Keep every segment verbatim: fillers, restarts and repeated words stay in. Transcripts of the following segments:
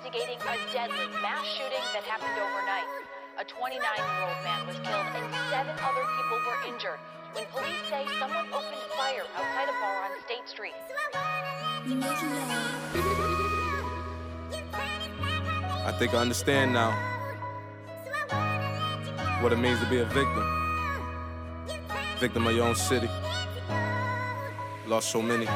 investigating a deadly mass shooting that happened overnight. A twenty-nine-year-old man was killed and seven other people were injured when police say someone opened fire outside a bar on State Street. I think I understand now what it means to be a victim. Victim of your own city. Lost so many.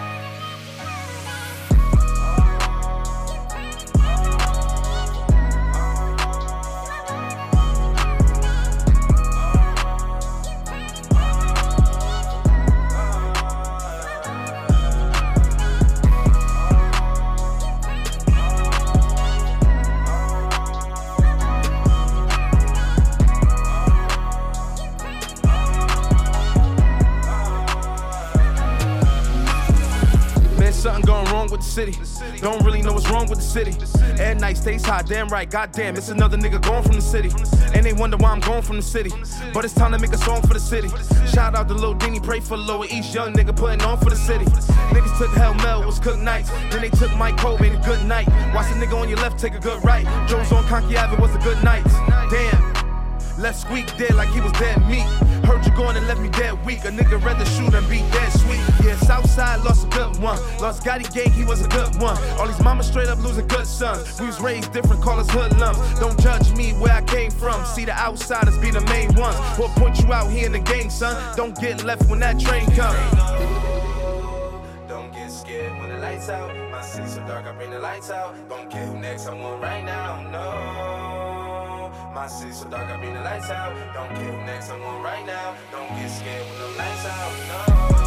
Something going wrong with the city. Don't really know what's wrong with the city. At night stays hot, damn right, goddamn, it's another nigga gone from the city. And they wonder why I'm gone from the city. But it's time to make a song for the city. Shout out to Lil Dini, pray for Lower East, young nigga putting on for the city. Niggas took Hell Mel, it was cooked nights. Then they took Mike Cole, made a good night. Watch the nigga on your left take a good right. Joe's on Conky Ave, it was a good night. Damn. Left squeak dead like he was dead meat. Heard you going and left me dead weak. A nigga rather shoot than be dead sweet. Yeah, Southside lost a good one. Lost Gotti Gang, he was a good one. All these mamas straight up losing good sons. We was raised different, call us hoodlums. Don't judge me where I came from. See the outsiders be the main ones. We'll point you out here in the gang, son. Don't get left when that train comes. Don't get scared when the lights out. My city so dark, I bring the lights out. Don't care who next, I'm on right now, no. My city so dark, I bring the lights out. Don't care who next, I'm on right now. Don't get scared when the lights out, no.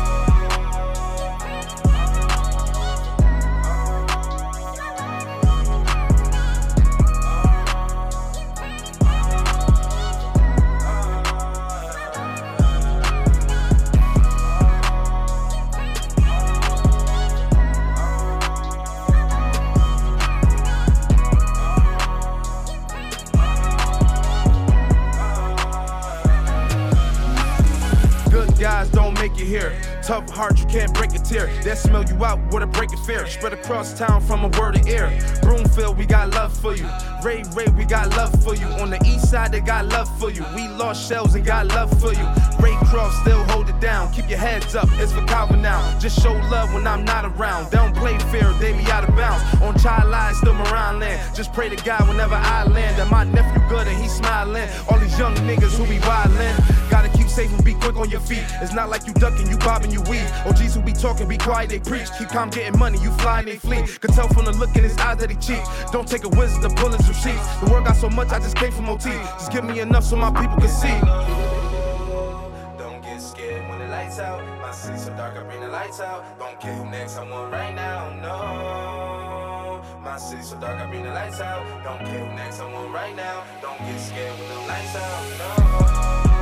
Guys don't make it here. Tough heart, you can't break a tear. They'll smell you out with a break of fear. Spread across town from a word of ear. Broomfield, we got love for you. Ray Ray, we got love for you. On the east side, they got love for you. We lost shells and got love for you. Ray Cross, still hold it down. Keep your heads up, it's for Calvin now. Just show love when I'm not around. They don't play fair, they be out of bounds. On Child Lies, still Moran land. Just pray to God whenever I land. And my nephew good and he smiling. All these young niggas who be wildin'. Gotta keep safe and be quick on your feet. It's not like you ducking, you bobbing, you weave. O Gs who be talking, be quiet, they preach. Keep calm, getting money, you fly and they flee. Could tell from the look in his eyes that he cheat. Don't take a wizard to pull his receipts. The world got so much, I just came from O T. Just give me enough so my people can see. Don't get scared when the lights out. My city so dark, I bring the lights out. Don't care who next, I'm on right now, no. My city so dark, I bring the lights out. Don't care who next, I'm on right now. Don't get scared when the lights out, no.